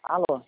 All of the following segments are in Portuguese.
Alô?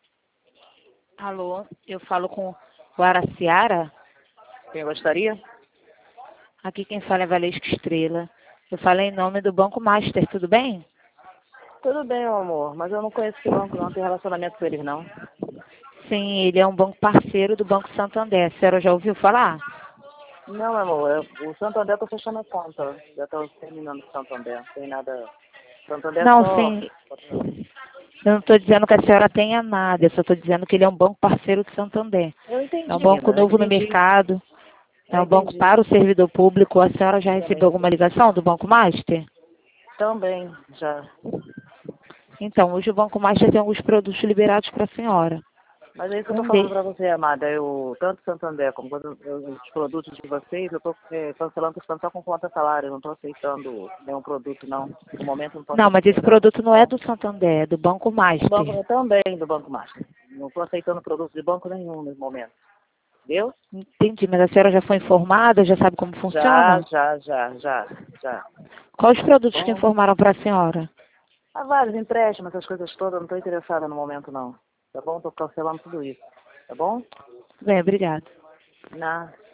Alô, eu falo com Guaraciara. Quem gostaria? Aqui quem fala é Valesca Estrela. Eu falo em nome do Banco Master, tudo bem? Tudo bem, meu amor, mas eu não conheço esse banco, não tenho relacionamento com eles, não. Sim, ele é um banco parceiro do Banco Santander. A senhora já ouviu falar? Não, meu amor, o Santander eu tô fechando a conta. Já tô terminando o Santander, não tem nada. Santander é Não, só. sim. Eu não estou dizendo que a senhora tenha nada, eu só estou dizendo que ele é um banco parceiro do Santander. Eu É um entendi, banco linda, eu novo no entendi. mercado, é Eu um banco entendi. para o servidor público. A senhora já recebeu Também. alguma ligação do Banco Master? Também, já. Então, hoje o Banco Master tem alguns produtos liberados para a senhora. Mas é isso que eu tô Um falando deles. pra você, amada. Tanto Santander como os produtos de vocês, eu tô cancelando que estão só com conta salário. Eu não tô aceitando nenhum produto, não. No momento eu não posso Não, mas esse aceitar. produto não é do Santander, é do Banco Do banco, Master. também do Banco Master. Não estou aceitando produtos de banco nenhum nesse momento. Viu? Entendi, mas a senhora já foi informada, já sabe como Já, funciona? já, já, já, já. Quais produtos que Bom, informaram para a senhora? há vários empréstimos, essas coisas todas, eu não estou interessada no momento, não. Tá bom? Estou cancelando tudo isso. Tá bom? Bem, obrigada. Na